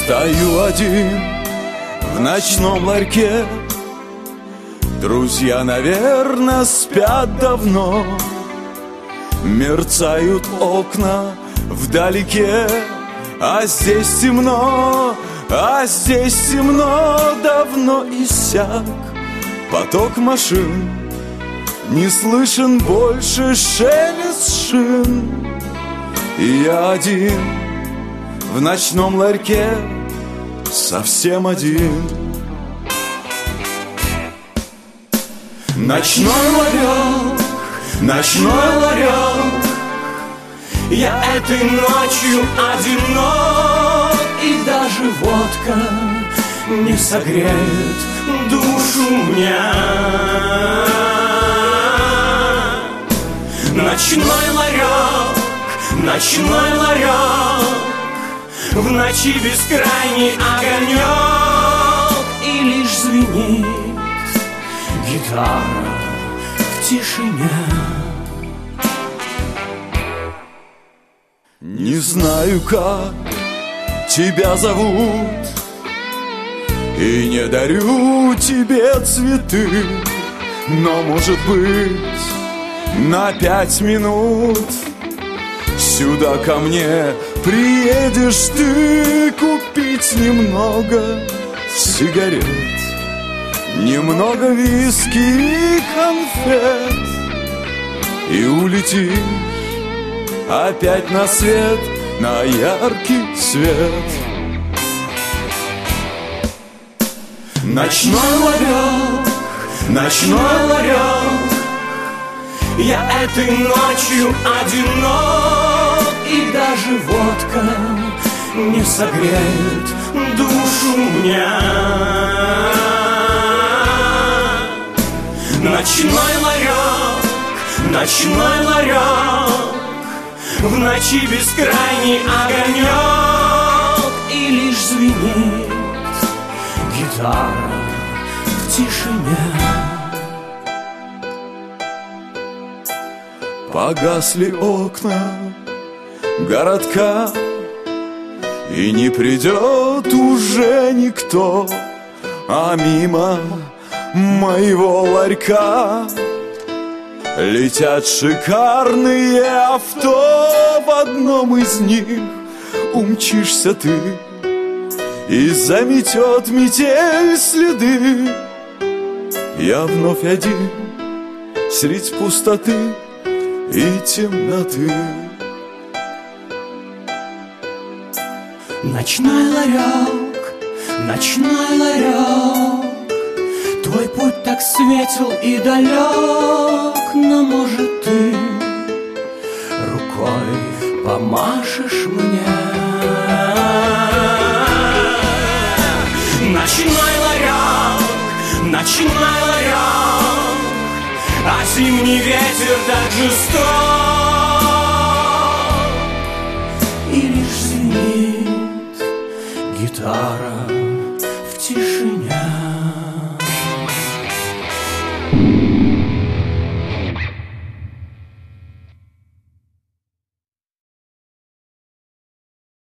Стою один в ночном ларьке. Друзья, наверное, спят давно. Мерцают окна вдалеке, а здесь темно, давно иссяк поток машин. Не слышен больше шелест шин. И я один в ночном ларьке, совсем один. Ночной ларек, ночной ларек, я этой ночью одинок, и даже водка не согреет душу мне. Ночной ларек, ночной ларек, в ночи бескрайний огонек, и лишь звенит гитара в тишине. Не знаю, как тебя зовут, и не дарю тебе цветы, но, может быть, на 5 минут сюда ко мне приедешь ты купить немного сигарет, немного виски и конфет, и улетишь опять на свет, на яркий свет. Ночной ларек, ночной ларек, я этой ночью одинок, и даже водка не согреет душу мне. Ночной ларек, ночной ларек, в ночи бескрайний огонек, и лишь звенит гитара в тишине. Погасли окна городка, и не придет уже никто, а мимо моего ларька летят шикарные авто. В одном из них умчишься ты, и заметет метель следы. Я вновь один средь пустоты и темноты. Ночной ларек, ночной ларек, твой путь так светел и далек, но, может, ты рукой помашешь мне. Ночной ларек, ночной ларек, а зимний ветер так жесток, и лишь звенит гитара в тишине.